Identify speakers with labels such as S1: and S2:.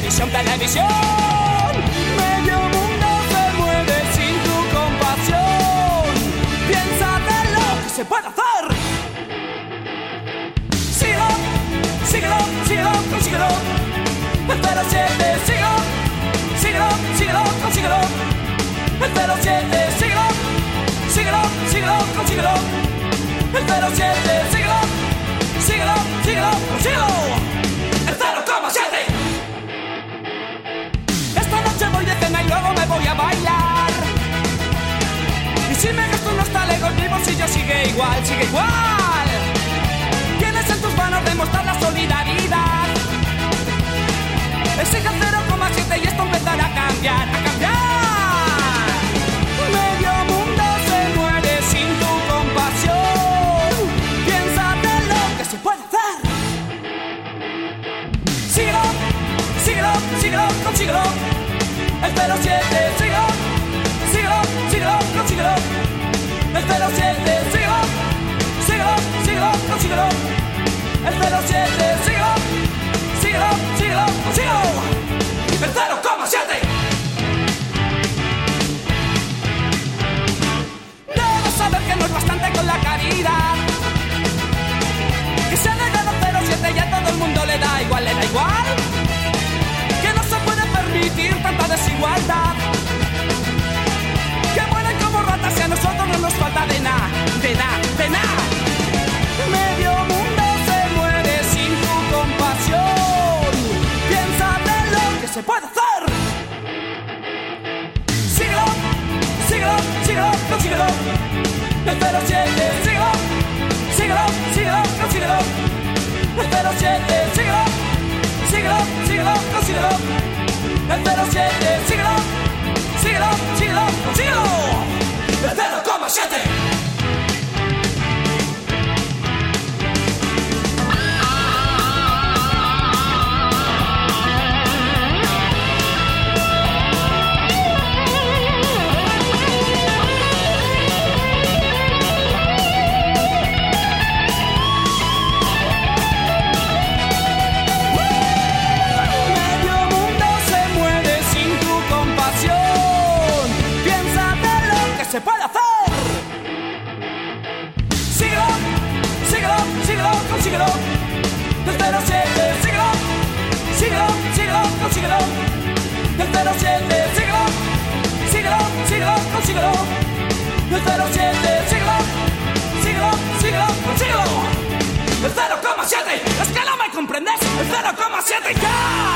S1: televisión, televisión. Medio mundo se mueve sin tu compasión. Piénsate lo que se puede hacer. Síguelo, síguelo, síguelo, consíguelo. El 07, síguelo, síguelo, síguelo, consíguelo. El 07, síguelo, síguelo, síguelo, consíguelo. El 07, síguelo, síguelo, síguelo, consíguelo. El 0,7. Esta noche voy de cena y luego me voy a bailar. Y si me gasto no está lejos, mi bolsillo sigue igual, sigue igual. Tienes en tus manos demostrar la solidaridad. Exige 0,7 y esto empezará a cambiar, a cambiar. Medio mundo se muere sin tu compasión. Piénsate lo que se puede hacer. Síguelo, síguelo, síguelo, consíguelo. El 07, síguelo, síguelo, síguelo, consíguelo. El 07, síguelo, síguelo, síguelo, consíguelo. El 07, síguelo, síguelo, síguelo, consíguelo. El 0,7. Debes saber que no es bastante con la caridad. Que se ha negado 0,7 y a todo el mundo le da igual, le da igual. Que no se puede permitir tanta desigualdad. Que mueren como ratas y a nosotros no nos falta de nada, de nada, de nada. Medio mundo se muere sin tu compasión. Piénsate lo que se puede hacer. Síguelo, síguelo, síguelo, consíguelo. El 07, síguelo, síguelo, síguelo, consíguelo. El 07, síguelo, síguelo, síguelo, consíguelo. El 07, síguelo, síguelo, síguelo, consíguelo. El 0,7. Se puede hacer. Síguelo, síguelo, síguelo, consíguelo. El 07, síguelo, síguelo, síguelo, consíguelo. El 07, síguelo, síguelo, síguelo, consíguelo. El 07, síguelo, síguelo, síguelo, consíguelo. El 0,7. Es que no me comprendes. El 0,7 ya.